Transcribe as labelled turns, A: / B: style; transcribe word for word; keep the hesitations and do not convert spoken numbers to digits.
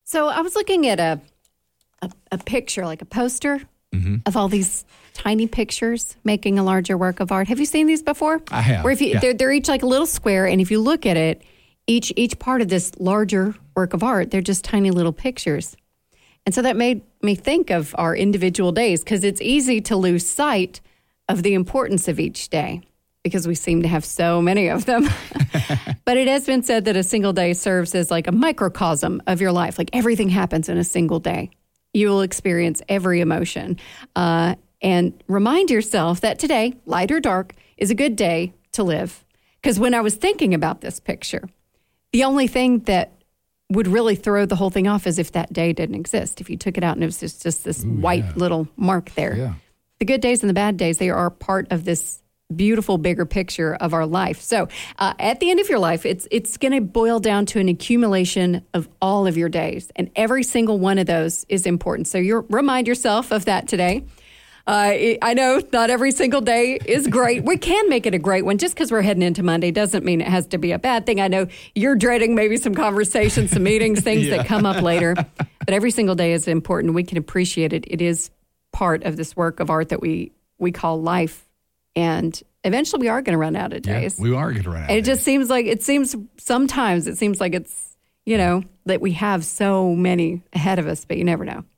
A: So I was looking at a a, a picture, like a poster mm-hmm. of all these tiny pictures making a larger work of art. Have you seen these before?
B: I have.
A: Where if you,
B: yeah.
A: they're, they're each like a little square, and if you look at it, each each part of this larger work of art, they're just tiny little pictures. And so that made me think of our individual days, because it's easy to lose sight of the importance of each day because we seem to have so many of them. But it has been said that a single day serves as like a microcosm of your life. Like everything happens in a single day. You will experience every emotion. Uh, and remind yourself that today, light or dark, is a good day to live. Because when I was thinking about this picture, the only thing that would really throw the whole thing off is if that day didn't exist. If you took it out and it was just, just this
B: Ooh,
A: white
B: yeah.
A: little mark there.
B: Yeah.
A: The good days and the bad days, they are part of this beautiful, bigger picture of our life. So uh, at the end of your life, it's it's going to boil down to an accumulation of all of your days. And every single one of those is important. So you remind yourself of that today. Uh, I know not every single day is great. We can make it a great one. Just because we're heading into Monday doesn't mean it has to be a bad thing. I know you're dreading maybe some conversations, some meetings, things yeah. that come up later. But every single day is important. We can appreciate it. It is part of this work of art that we, we call life. And eventually we are going to run out of days.
B: Yeah, we are going to run out
A: and
B: of
A: it just
B: days.
A: seems like, it seems sometimes it seems like it's, you know, that we have so many ahead of us, but you never know.